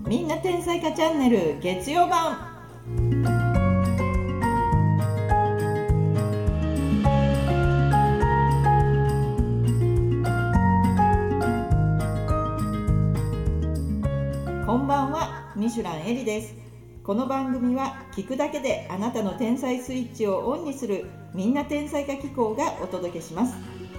みんな天才かチャンネル月曜版。こんばんは、ミシュランエリです。この番組は聞くだけであなたの天才スイッチをオンにするみんな天才化機構がお届けします。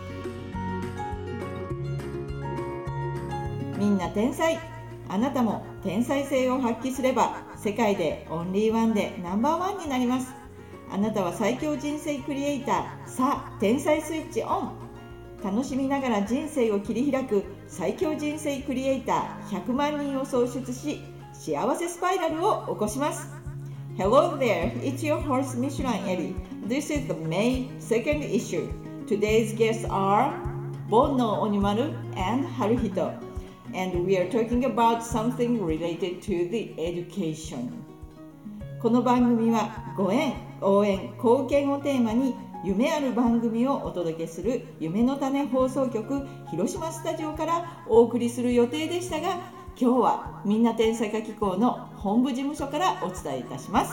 みんな天才、あなたも天才性を発揮すれば世界でオンリーワンでナンバーワンになります。あなたは最強人生クリエイター、さあ天才スイッチオン。楽しみながら人生を切り開く最強人生クリエイター100万人を創出し、幸せスパイラルを起こします。 Hello there, it's your host Michelin Eli. This is the May 2nd issue. Today's guests are Bonno Onimaru and Haruhito, and we are talking about something related to the education. この番組はご縁、応援、貢献をテーマに夢ある番組をお届けする夢の種放送局広島スタジオからお送りする予定でしたが、今日はみんな天才化機構の本部事務所からお伝えいたします。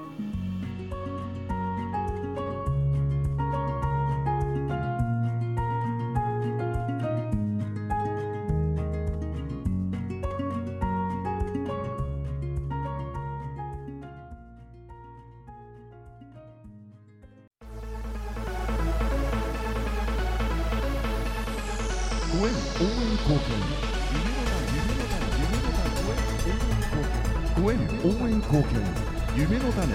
応援貢献夢の種。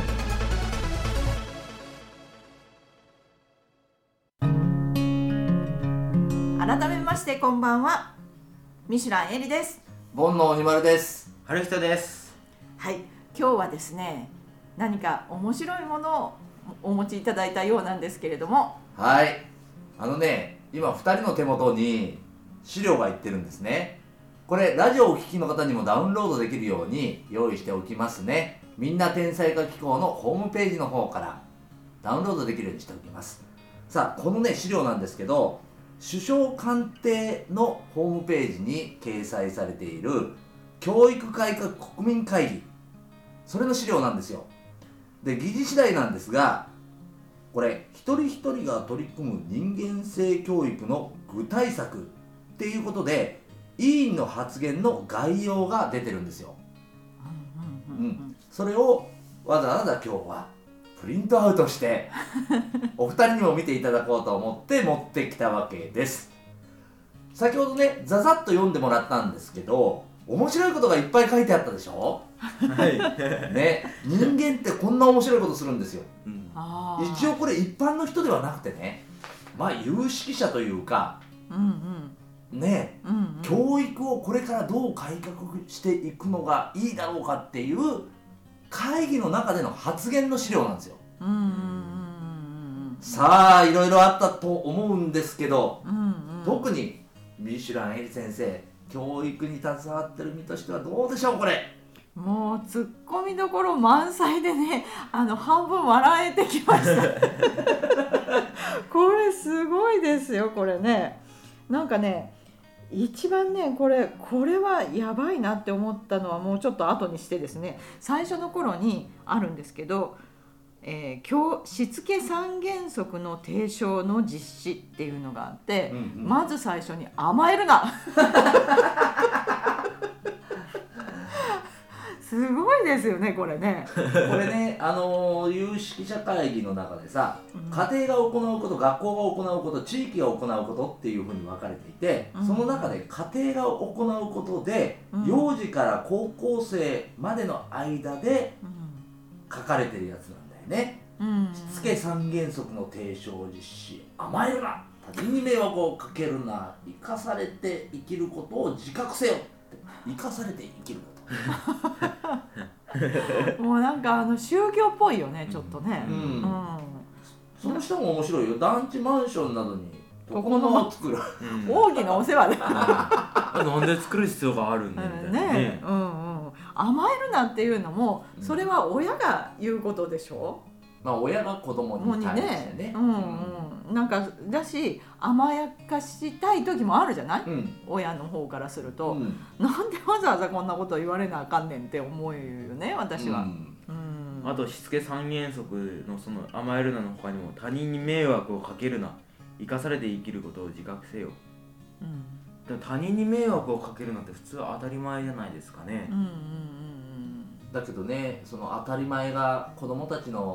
改めましてこんばんは、ミシュランエリです。 煩悩鬼丸です。 春人です。 はい、今日はですね、何か面白いものをお持ちいただいたようなんですけれども。 はい、今2人の手元に資料がいってるんですね。これラジオをお聞きの方にもダウンロードできるように用意しておきますね。みんな天才化機構のホームページの方からダウンロードできるようにしておきます。さあ、このね資料なんですけど、首相官邸のホームページに掲載されている教育改革国民会議、それの資料なんですよ。で、議事次第なんですが、これ一人一人が取り組む人間性教育の具体策っていうことで委員の発言の概要が出てるんですよ。それをわざわざ今日はプリントアウトしてお二人にも見ていただこうと思って持ってきたわけです。先ほどねざざっと読んでもらったんですけど、面白いことがいっぱい書いてあったでしょ。 はいね、人間ってこんな面白いことするんですよ。一応これ一般の人ではなくてね、まあ有識者というか、ね、教育をこれからどう改革していくのがいいだろうかっていう会議の中での発言の資料なんですよ。さあいろいろあったと思うんですけど、特にミシュランエリ先生、教育に携わってる身としてはどうでしょう。これもうツッコミどころ満載でね、半分笑えてきましたこれすごいですよ。これね、なんかね、一番ねこれはやばいなって思ったのはもうちょっと後にしてですね、最初の頃にあるんですけど、しつけ三原則の提唱の実施っていうのがあって、まず最初に甘えるなすごいですよねこれね。 これね、有識者会議の中でさ、家庭が行うこと、学校が行うこと、地域が行うことっていうふうに分かれていて、その中で家庭が行うことで、幼児から高校生までの間で書かれてるやつなんだよね。しつけ三原則の提唱実施、甘えるな、他人に迷惑をかけるな、生かされて生きることを自覚せよって、生かされて生きることもうなんか宗教っぽいよね、ちょっとね。 その下も面白いよ。団地マンションなどに床の間を作る、 大きなお世話でなんで作る必要があるんだみたいなね。 甘えるなっていうのも、それは親が言うことでしょ。 まあ親が子供に対してね、 なんかだし甘やかしたい時もあるじゃない、親の方からすると、なんでわざわざこんなこと言われなあかんねんって思うよね私は。 あとしつけ三原則のその甘えるなの他にも他人に迷惑をかけるな、生かされて生きることを自覚せよ。でも他人に迷惑をかけるなんて普通は当たり前じゃないですかね。 だけどね、その当たり前が子供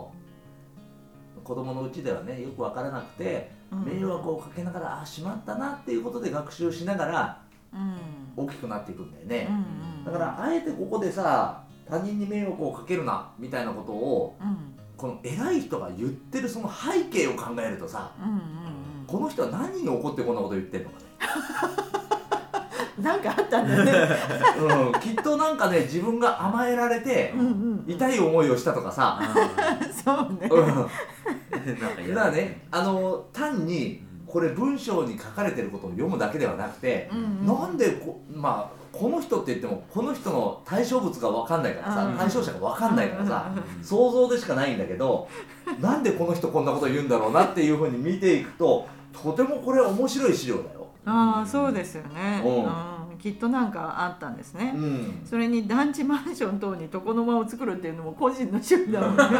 のうちではねよく分からなくて、迷惑をかけながらしまったなっていうことで学習しながら大きくなっていくんだよね。だからあえてここでさ、他人に迷惑をかけるなみたいなことを、この偉い人が言ってるその背景を考えるとさ、この人は何に怒ってこんなこと言ってんのかね。 なんかあったんだよね、 きっとなんかね、自分が甘えられて痛い思いをしたとかさ、 そうね、 だからね、単にこれ文章に書かれてることを読むだけではなくて、なんでこの人って言ってもこの人の対象物が分かんないからさ、対象者が分かんないからさ、想像でしかないんだけど、なんでこの人こんなこと言うんだろうなっていうふうに見ていくと、とてもこれ面白い資料だよ。 そうですよね、きっとなんかあったんですね、それに団地マンション等に床の間を作るっていうのも個人の趣味だもんね。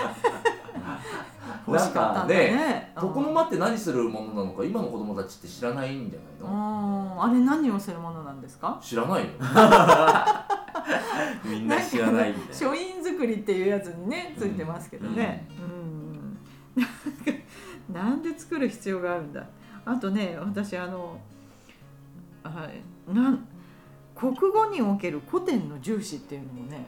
欲しかったんだね。 床の間って何するものなのか今の子供たちって知らないんじゃないの？ あれ何をするものなんですか？ 知らないよ。 みんな知らないんだよ。 書院作りっていうやつにねついてますけどね、なんで作る必要があるんだ。あとね、私国語における古典の重視っていうのもね、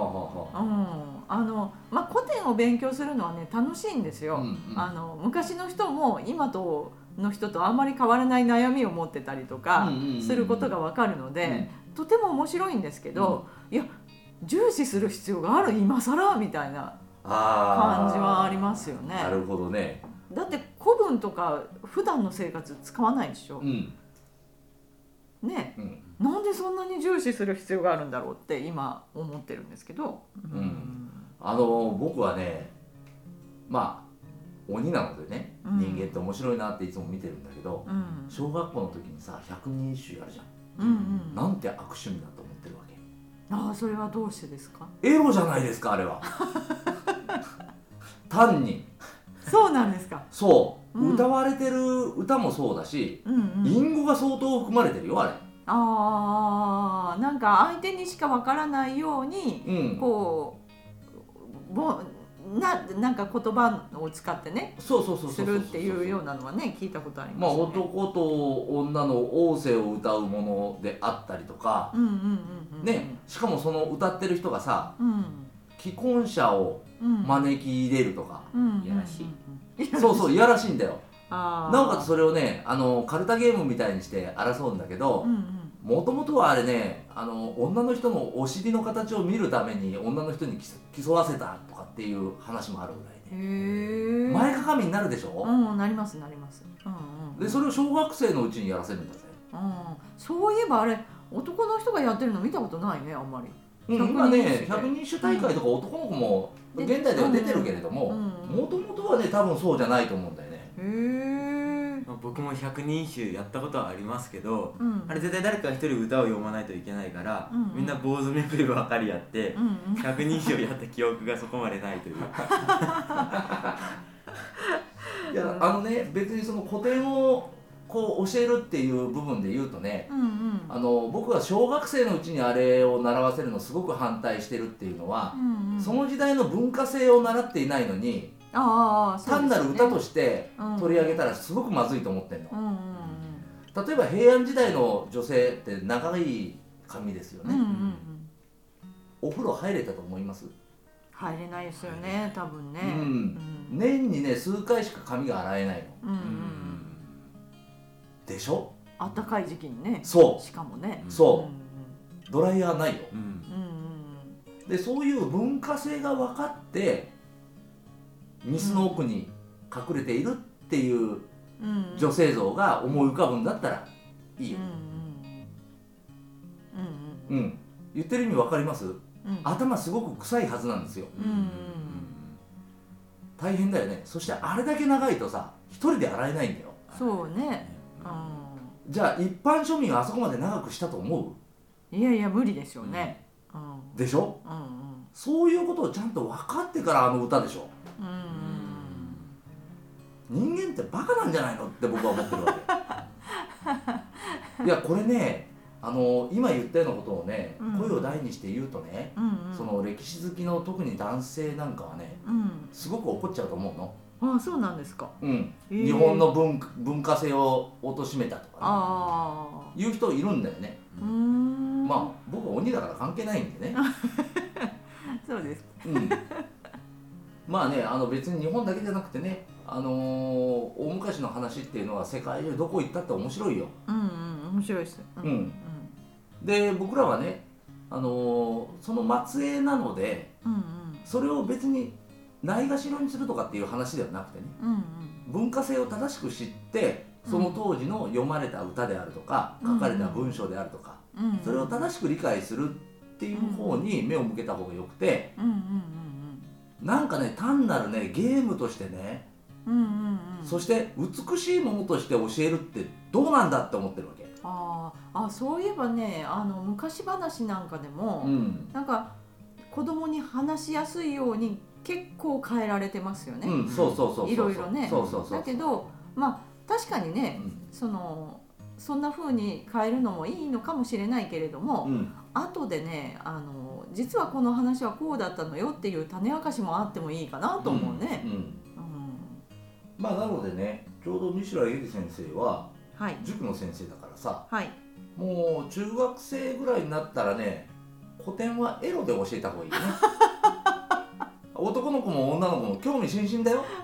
古典を勉強するのはね楽しいんですよ。昔の人も今の人とあんまり変わらない悩みを持ってたりとかすることが分かるので、とても面白いんですけど、いや重視する必要がある今更みたいな感じはありますよね。 なるほどね。 だって古文とか普段の生活使わないでしょ、ね、なんでそんなに重視する必要があるんだろうって今思ってるんですけど、 僕はね、鬼なのでね、人間って面白いなっていつも見てるんだけど、小学校の時にさ百人一首やるじゃん、なんて悪趣味だと思ってるわけ。 それはどうしてですか？ エロじゃないですかあれは。単にそうなんですか。 そう、歌われてる歌もそうだし、隠語が相当含まれてるよあれ。 なんか相手にしかわからないように、こうなんか言葉を使ってねするっていうようなのはね聞いたことありますね。 男と女の仰せを歌うものであったりとかね、しかもその歌ってる人がさ、既婚者を招き入れるとか、 いやらしい。 いやらしいんだよ。なおかつそれをねカルタゲームみたいにして争うんだけど、もともとはあれね、女の人のお尻の形を見るために女の人に競わせたとかっていう話もあるぐらいで、前かがみになるでしょ。 なりますなります、 でそれを小学生のうちにやらせるんだぜ。 そういえばあれ男の人がやってるの見たことないねあんまり。 今ね百人一首大会とか男の子も現代では出てるけれども、もともとはね多分そうじゃないと思うんだよね。 僕も百人一首やったことはありますけど、あれ絶対誰か一人歌を読まないといけないから、みんな坊主めくりばかりやって、百人一首をやった記憶がそこまでないという。 いや別にその古典をこう教えるっていう部分で言うとね、僕は小学生のうちにあれを習わせるのすごく反対してるっていうのは、その時代の文化性を習っていないのに単なる歌として取り上げたらすごくまずいと思ってんの。例えば平安時代の女性って長い髪ですよね。お風呂入れたと思います？ 入れないですよね多分ね。 年にね数回しか髪が洗えないの。でしょ？ あったかい時期にね。 そうしかもね。 ドライヤーないよ。でそういう文化性が分かって水の奥に隠れているっていう女性像が思い浮かぶんだったらいいよ。言ってる意味分かります？頭すごく臭いはずなんですよ。 大変だよね。そしてあれだけ長いとさ一人で洗えないんだよ。 そうね、 じゃあ一般庶民はあそこまで長くしたと思いやいや無理でしょうね、 うでしょ。そういうことをちゃんと分かってからあの歌でしょ。人間ってバカなんじゃないのって僕は思ってるわけいやこれね今言ったようなことをね、声を大にして言うとね、その歴史好きの特に男性なんかはね、すごく怒っちゃうと思うの。 ああそうなんですか。 日本の文化性を貶めたとか、ね、いう人いるんだよね。まあ僕は鬼だから関係ないんでねそうです、 まあね別に日本だけじゃなくてね大昔の話っていうのは世界中どこ行ったって面白いよ。 面白いです。 で僕らはねその末裔なので、それを別にないがしろにするとかっていう話ではなくてね、文化性を正しく知ってその当時の読まれた歌であるとか、書かれた文章であるとか、それを正しく理解するっていう方に目を向けた方がよくて、なんかね単なるねゲームとしてね、そして美しいものとして教えるってどうなんだって思ってるわけ。 そういえばね昔話なんかでも、なんか子供に話しやすいように結構変えられてますよね。いろいろね。だけど確かにね、そんな風に変えるのもいいのかもしれないけれども、後でね実はこの話はこうだったのよっていう種明かしもあってもいいかなと思うね。 なのでねちょうど西浦由里先生は、塾の先生だからさ、もう中学生ぐらいになったらね古典はエロで教えた方がいいよね男の子も女の子も興味津々だよ。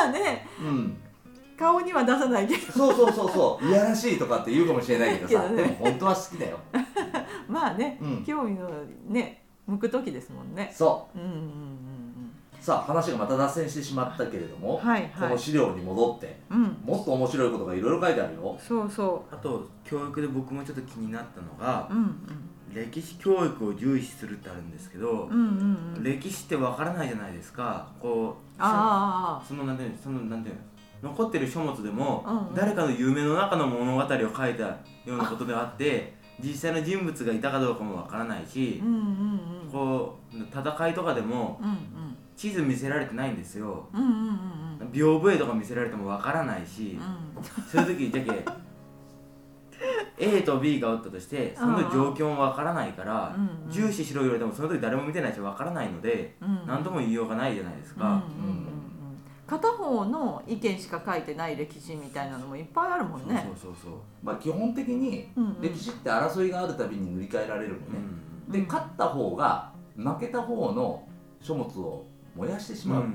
顔には出さないけどそういやらしいとかって言うかもしれないけどさ、でも本当は好きだよ興味のね向く時ですもんね。さあ話がまた脱線してしまったけれども、この資料に戻って、もっと面白いことがいろいろ書いてあるよ。 あと教育で僕もちょっと気になったのが、歴史教育を重視するってあるんですけど、歴史ってわからないじゃないですか。なんていうの残ってる書物でも、誰かの夢の中の物語を書いたようなことであって実際の人物がいたかどうかもわからないし、戦いとかでも、地図見せられてないんですよ。屏風絵とか見せられてもわからないし、そういう時じゃけA と B がおったとしてその状況もわからないから、重視しろ言われてもその時誰も見てないしわからないので、何とも言いようがないじゃないですか。 片方の意見しか書いてない歴史みたいなのもいっぱいあるもんね。 基本的に歴史って争いがあるたびに塗り替えられるのね。で勝った方が負けた方の書物を燃やしてしまう。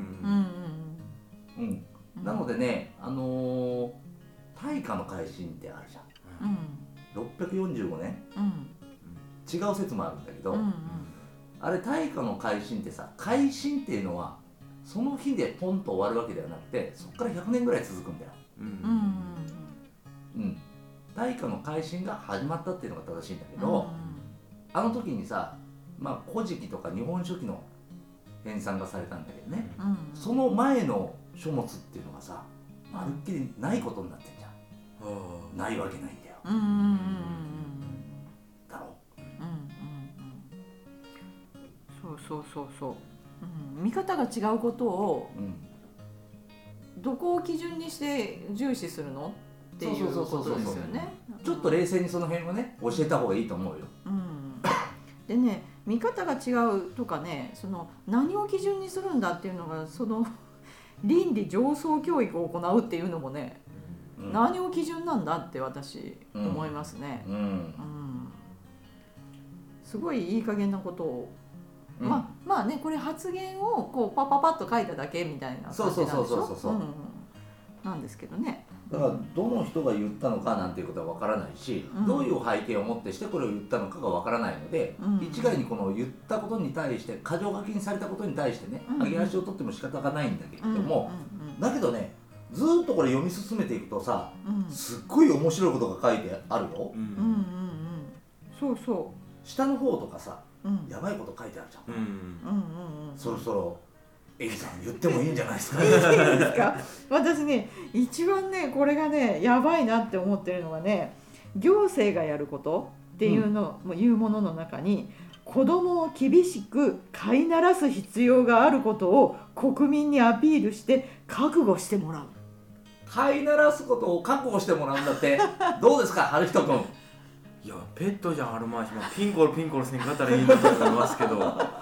なのでね大化の改新ってあるじゃん。645年、違う説もあるんだけど、あれ大化の改新ってさ、改新っていうのはその日でポンと終わるわけではなくてそこから100年ぐらい続くんだよ。大化の改新が始まったっていうのが正しいんだけど、あの時にさ古事記とか日本書紀の編纂がされたんだけどね、その前の書物っていうのがさまるっきりないことになってんじゃん。ないわけないんだよ。だろ。 そう、見方が違うことを、どこを基準にして重視するのっていうことですよね。 ちょっと冷静にその辺はね教えた方がいいと思うよ。 でね見方が違うとかね何を基準にするんだっていうのが倫理上層教育を行うっていうのもね、何を基準なんだって私思いますね。すごいいい加減なことを、これ発言をパッと書いただけみたいな感じなんでしょ。なんですけどね。 だからどの人が言ったのかなんていうことはわからないし、どういう背景をもってしてこれを言ったのかがわからないので、一概にこの言ったことに対して箇条書きにされたことに対してね上げ足を取っても仕方がないんだけれども、だけどねずっとこれ読み進めていくとさ、すっごい面白いことが書いてあるよ。下の方とかさ、やばいこと書いてあるじゃん。そろそろエリさん言ってもいいんじゃないですか。 いいですか。私ね一番ねこれがねやばいなって思ってるのはね、行政がやることっていうの、いうものの中に子どもを厳しく飼いならす必要があることを国民にアピールして覚悟してもらう。 飼いならすことを覚悟してもらうんだって。どうですか春人君。 いやペットじゃんあるまいし、ピンコロせんかったらいいんだと思いますけど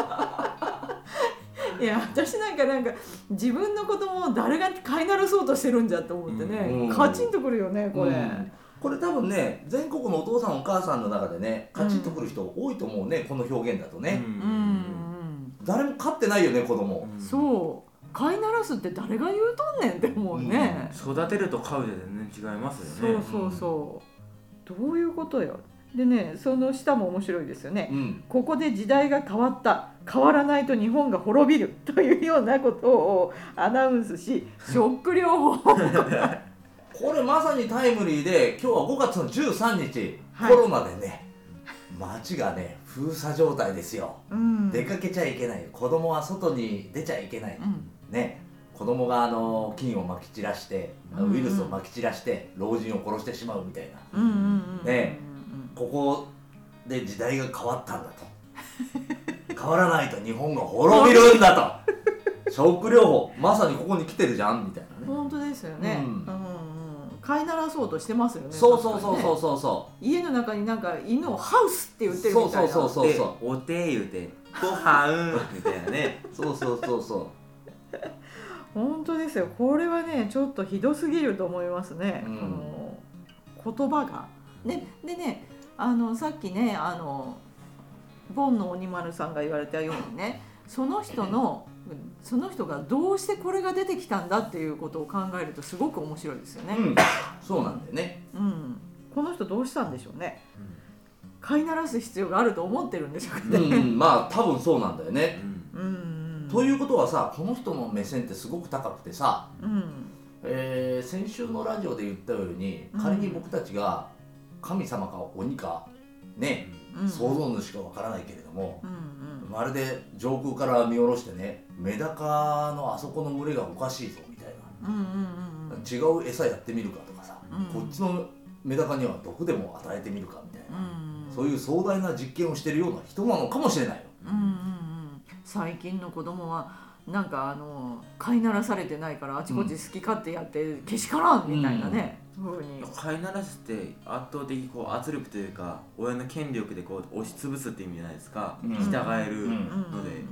いや私なんか自分の子供を誰が飼いならそうとしてるんじゃと思ってね、カチンとくるよねこれ、 これ多分ね全国のお父さんお母さんの中でねカチンとくる人多いと思うね、この表現だとね、誰も飼ってないよね子供、 そう飼いならすって誰が言うとんねんって思うね、 育てると飼うで全然違いますよね。 そうどういうことよ。でねその下も面白いですよね、ここで時代が変わった、変わらないと日本が滅びるというようなことをアナウンスし、ショック療法これまさにタイムリーで、今日は5月の13日、コロナでね街がね封鎖状態ですよ、出かけちゃいけない、子供は外に出ちゃいけない、ね、子供が菌をまき散らして、ウイルスをまき散らして老人を殺してしまうみたいな、ね、ここで時代が変わったんだと変わらないと日本が滅びるんだとショック療法、まさにここに来てるじゃんみたいなね。 本当ですよね、飼いならそうとしてますよね。 そう家の中に犬をハウスって言ってるみたいな、 お手言うてご飯みたいなねそう本当ですよ。これはねちょっとひどすぎると思いますね、言葉がね。でねさっきねボンの鬼丸さんが言われたようにね、その人がどうしてこれが出てきたんだっていうことを考えるとすごく面白いですよね、 そうなんだよね、 この人どうしたんでしょうね、飼いならす必要があると思ってるんでしょうかね、 まあ多分そうなんだよね、ということはさ、この人の目線ってすごく高くてさ、先週のラジオで言ったように、仮に僕たちが神様か鬼かね、創造主かわからないけれども、まるで上空から見下ろしてね、メダカのあそこの群れがおかしいぞみたいな、違う餌やってみるかとかさ、こっちのメダカには毒でも与えてみるかみたいな、そういう壮大な実験をしてるような人なのかもしれないよ。 最近の子供は飼いならされてないからあちこち好き勝手やってけしからんみたいなね、 飼いならすって圧倒的圧力というか親の権力で押しつぶすって意味じゃないですか、従えるので、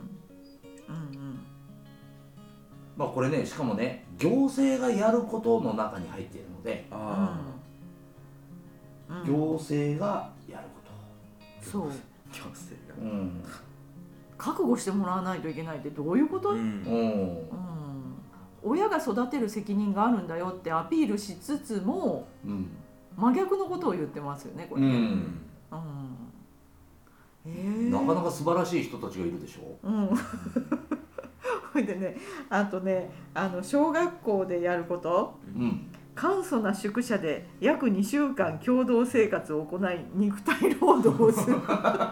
まあこれね、しかもね行政がやることの中に入っているので、行政がやること、 行政が、 覚悟してもらわないといけないってどういうこと？親が育てる責任があるんだよってアピールしつつも、真逆のことを言ってますよねこれね。 なかなか素晴らしい人たちがいるでしょ。 ほいでね、あとね小学校でやること、簡素な宿舎で約2週間共同生活を行い肉体労働をする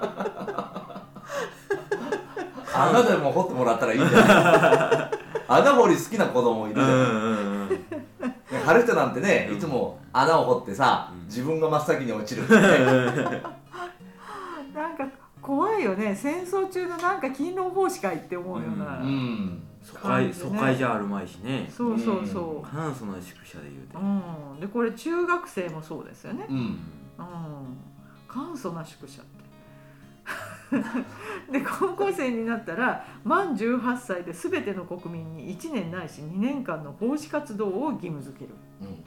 穴でも掘ってもらったらいいんじゃない穴掘り好きな子供いるじゃん。春人なんてね、いつも穴を掘ってさ、自分が真っ先に落ちるってねなんか怖いよね。戦争中の勤労奉仕会って思うような、 疎開じゃあるまいしね。 そう簡素な宿舎で言うて、 でこれ中学生もそうですよね。簡素な宿舎ってで高校生になったら満18歳で全ての国民に1年ないし2年間の奉仕活動を義務付ける、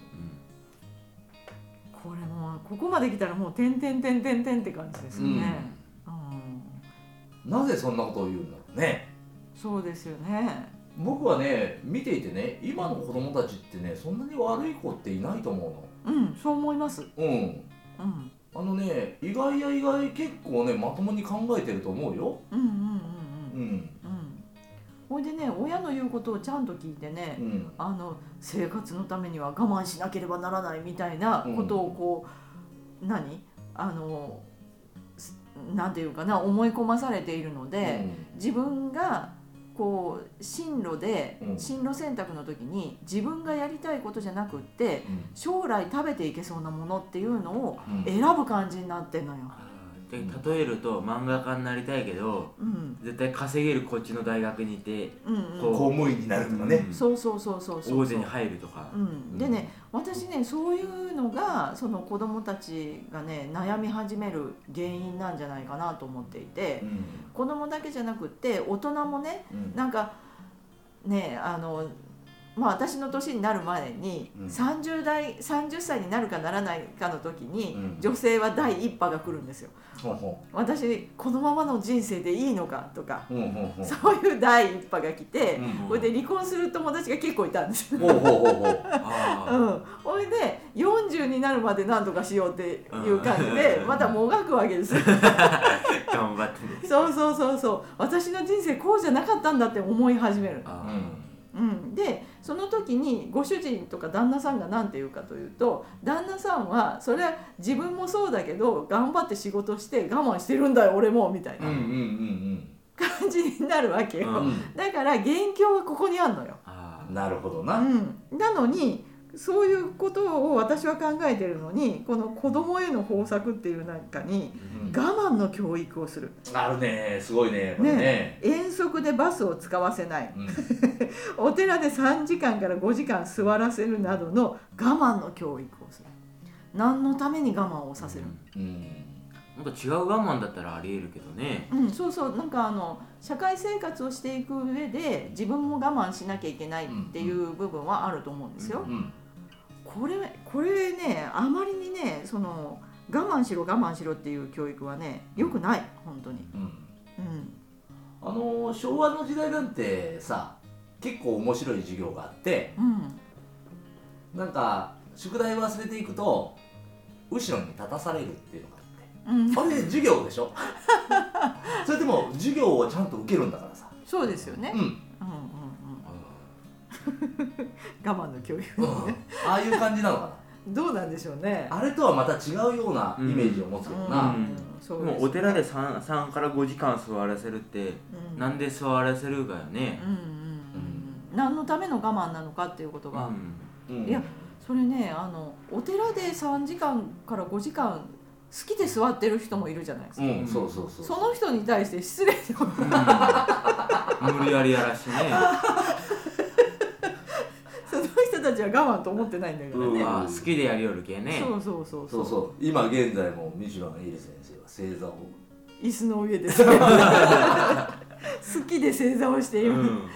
これもうここまで来たらもう点って感じですよね、 なぜそんなことを言うんだろうね。 そうですよね。 僕はね見ていてね、今の子供たちってねそんなに悪い子っていないと思うの。 そう思います。 意外や意外結構ねまともに考えてると思うよ。 ほいでね、親の言うことをちゃんと聞いてね、生活のためには我慢しなければならないみたいなことをなんていうかな、思い込まされているので、自分がこう進路で、進路選択の時に自分がやりたいことじゃなくって、将来食べていけそうなものっていうのを選ぶ感じになってんのよ。 で例えると漫画家になりたいけど、絶対稼げるこっちの大学にいて、 公務員になるとかね、 そう大手に入るとか、 でね、私ね、そういうのがその子供たちがね悩み始める原因なんじゃないかなと思っていて、子供だけじゃなくって大人もね、なんかね、私の年になる前に30歳になるかならないかの時に、女性は第一波が来るんですよ。私このままの人生でいいのかとか、そういう第一波が来て、それで離婚する友達が結構いたんですよ。それで40になるまで何とかしようっていう感じでまたもがくわけですよ。 頑張ってね。 そう私の人生こうじゃなかったんだって思い始める。でその時にご主人とか旦那さんが何て言うかというと、旦那さんはそれは自分もそうだけど頑張って仕事して我慢してるんだよ俺もみたいな感じになるわけよ。だから元凶はここにあんのよ。 なるほどな。 なのにそういうことを私は考えてるのに、この子供への方策っていう中に我慢の教育をする。 あるね、すごいねこれね。 遠足でバスを使わせない、お寺で3時間から5時間座らせるなどの我慢の教育をする。何のために我慢をさせる、 なんか違う我慢だったらありえるけどね。 そうなんか社会生活をしていく上で自分も我慢しなきゃいけないっていう部分はあると思うんですよ。これね、あまりにね、その我慢しろっていう教育はね良くない、本当に。 昭和の時代なんてさ、結構面白い授業があって、なんか宿題忘れていくと後ろに立たされるっていうのがあって、あれ授業でしょ。それでも授業をちゃんと受けるんだからさ。 そうですよね。我慢の教育、 ああいう感じなのかな。 どうなんでしょうね。 あれとはまた違うようなイメージを持つけどな。 でもお寺で 3から5時間座らせるって、なんで座らせるかよね。 何のための我慢なのかっていうことが、いやそれね、お寺で3時間から5時間好きで座ってる人もいるじゃないですか。その人に対して失礼でも無理やりやらしてね。 その人たちは我慢と思ってないんだからね。 好きでやりよるけね。 そう今現在もミシュランエイル先生は正座を椅子の上で好きで正座をしている。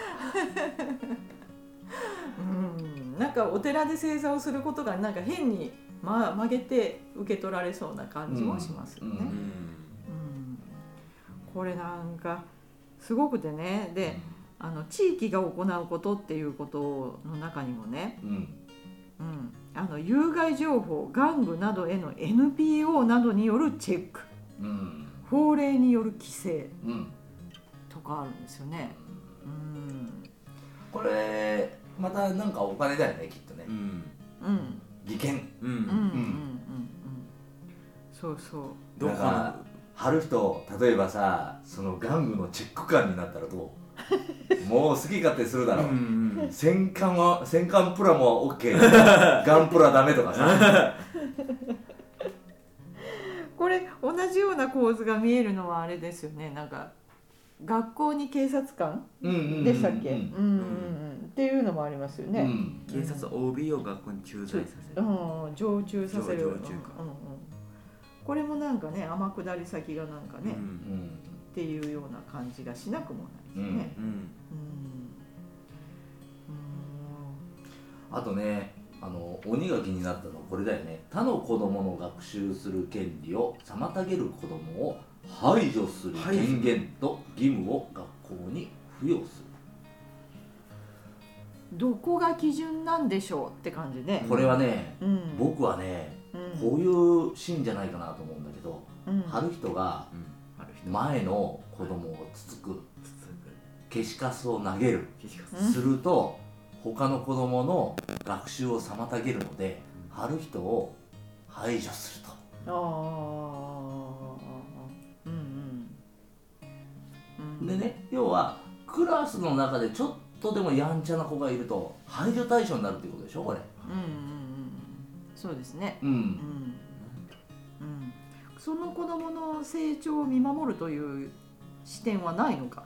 なんかお寺で正座をすることがなんか変に曲げて受け取られそうな感じもしますよね。これなんかすごくてね。で、地域が行うことっていうことの中にもね、有害情報、玩具などへの NPO などによるチェック、法令による規制とかあるんですよね。 これまたなんかお金だよね、きっとね。利権。 そうだから貼る人、例えばさ、その玩具のチェック官になったらどう？もう好き勝手するだろう。戦艦プラモは OK、 ガンプラダメとかさ。 これ同じような構図が見えるのはあれですよね。なんか学校に警察官でしたっけっていうのもありますよね。 警察 OB を学校に駐在させる、 常駐させる。これもなんかね、天下り先がなんかね、っていうような感じがしなくもないですね。 あとね、鬼が気になったのはこれだよね。他の子供の学習する権利を妨げる子供を排除する権限と義務を学校に付与する。どこが基準なんでしょうって感じで、 これはね、僕はね、こういうシーンじゃないかなと思うんだけど、貼る人が前の子供をつつく、消しカスを投げる、すると他の子供の学習を妨げるので、貼る人を排除すると。でね、要はクラスの中でちょっとでもやんちゃな子がいると排除対象になるっていうことでしょこれ。 そうですね。 うんその子供の成長を見守るという視点はないのか。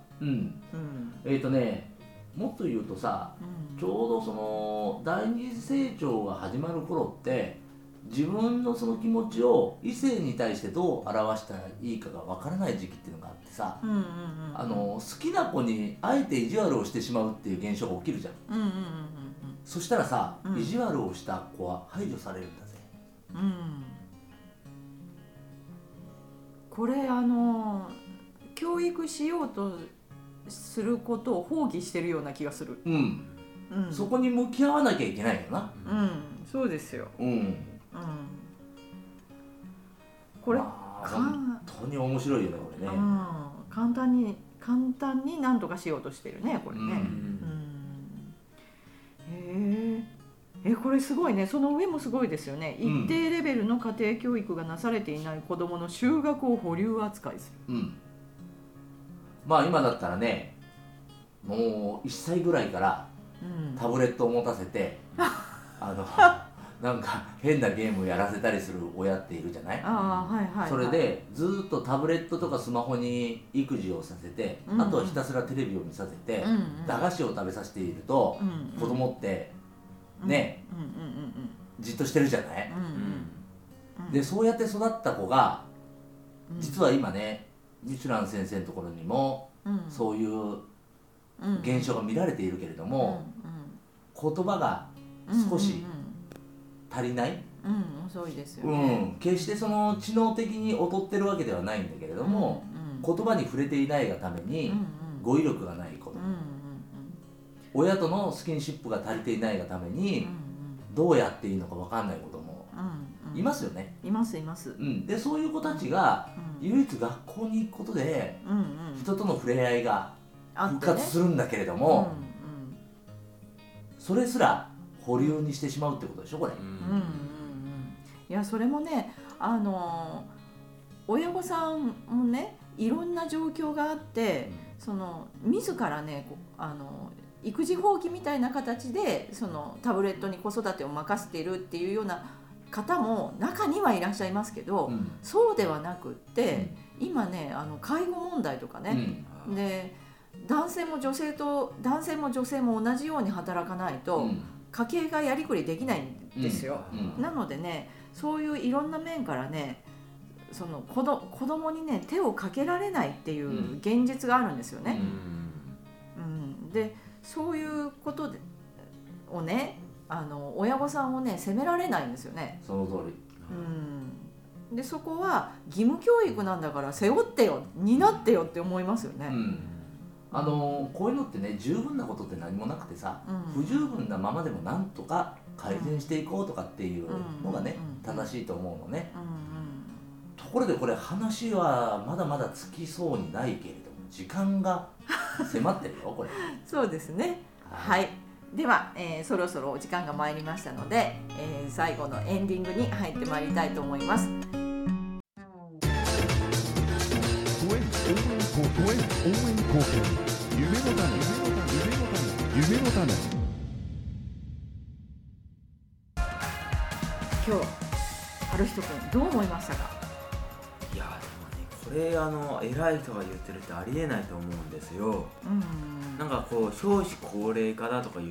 もっと言うとさ、ちょうどその第二次成長が始まる頃って自分のその気持ちを異性に対してどう表したらいいかが分からない時期っていうのがあってさ、好きな子にあえて意地悪をしてしまうっていう現象が起きるじゃん。そしたらさ、意地悪をした子は排除されるんだぜ。 これ教育しようとすることを放棄してるような気がする。 そこに向き合わなきゃいけないよな。 そうですよ。これ本当に面白いよねこれね。 簡単に何とかしようとしてるねこれね。これすごいね。その上もすごいですよね。一定レベルの家庭教育がなされていない子どもの就学を保留扱いする。 まあ今だったらね、もう1歳ぐらいからタブレットを持たせて、なんか変なゲームをやらせたりする親っているじゃない。それでずっとタブレットとかスマホに育児をさせて、あとはひたすらテレビを見させて、駄菓子を食べさせていると、子供ってね、じっとしてるじゃない。でそうやって育った子が実は今ね、ミシュラン先生のところにもそういう現象が見られているけれども、言葉が少し足りない、 遅いですよね。 決してその知能的に劣ってるわけではないんだけれども、言葉に触れていないがために語彙力がない子供、親とのスキンシップが足りていないがためにどうやっていいのか分かんない子供いますよね。 います。 でそういう子たちが唯一学校に行くことで人との触れ合いが復活するんだけれども、それすら保留にしてしまうってことでしょこれ。 いやそれもね、親御さんもねいろんな状況があって、その自らね育児放棄みたいな形でそのタブレットに子育てを任せているっていうような方も中にはいらっしゃいますけど、そうではなくって、今ね介護問題とかね、で男性も女性も同じように働かないと、家計がやりくりできないんですよ。なのでね、そういういろんな面からね、その子供にね手をかけられないっていう現実があるんですよね。でそういうことをね親御さんをね責められないんですよね。 その通り。 でそこは義務教育なんだから背負ってよ、担ってよって思いますよね。 こういうのってね、十分なことって何もなくてさ、不十分なままでもなんとか改善していこうとかっていうのがね、正しいと思うのね。ところでこれ話はまだまだつきそうにないけれども時間が迫ってるよこれ。 そうですね。はい。では、そろそろお時間が参りましたので、最後のエンディングに入ってまいりたいと思います。 応援貢献、夢の種、夢の種。 今日春人君どう思いましたか？ いやでもね、これ偉い人が言ってるってありえないと思うんですよ。なんかこう少子高齢化だとか言って、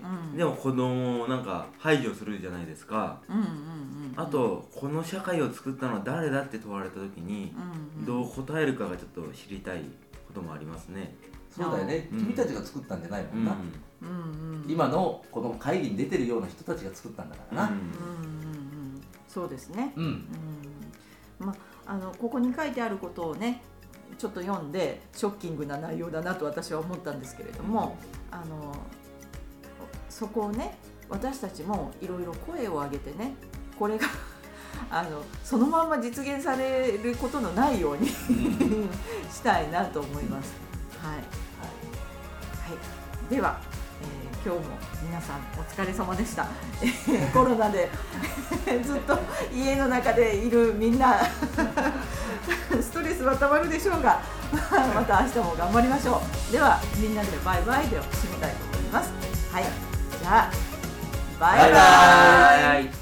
でも子供をなんか排除するじゃないですか。あとこの社会を作ったのは誰だって問われた時に、どう答えるかがちょっと知りたいこともありますね。 そうだよね、君たちが作ったんじゃないもんな。今のこの会議に出てるような人たちが作ったんだからな。 そうですね。ここに書いてあることをねちょっと読んでショッキングな内容だなと私は思ったんですけれども、そこをね私たちもいろいろ声を上げてね、これがそのまんま実現されることのないようにしたいなと思います。では、今日も皆さんお疲れ様でした。コロナでずっと家の中でいるみんなストレスはたまるでしょうが、 また明日も頑張りましょう。ではみんなでバイバイで締めたいと思います。はい、じゃあバイバイ。 バイバイ。